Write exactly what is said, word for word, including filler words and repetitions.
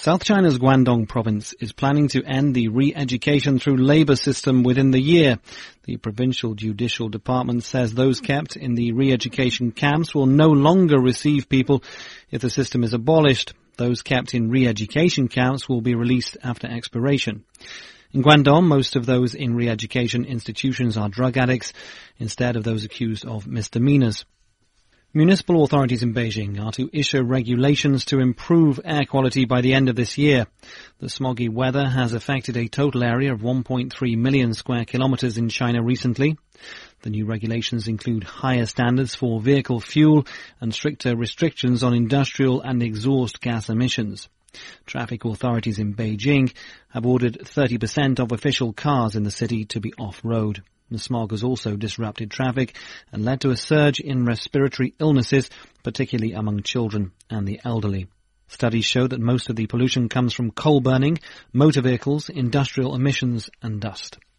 South China's Guangdong province is planning to end the re-education through labour system within the year. The provincial judicial department says those kept in the re-education camps will no longer receive people if the system is abolished. Those kept in re-education camps will be released after expiration. In Guangdong, most of those in re-education institutions are drug addicts instead of those accused of misdemeanours. Municipal authorities in Beijing are to issue regulations to improve air quality by the end of this year. The smoggy weather has affected a total area of one point three million square kilometres in China recently. The new regulations include higher standards for vehicle fuel and stricter restrictions on industrial and exhaust gas emissions. Traffic authorities in Beijing have ordered thirty percent of official cars in the city to be off-road. The smog has also disrupted traffic and led to a surge in respiratory illnesses, particularly among children and the elderly. Studies show that most of the pollution comes from coal burning, motor vehicles, industrial emissions and dust.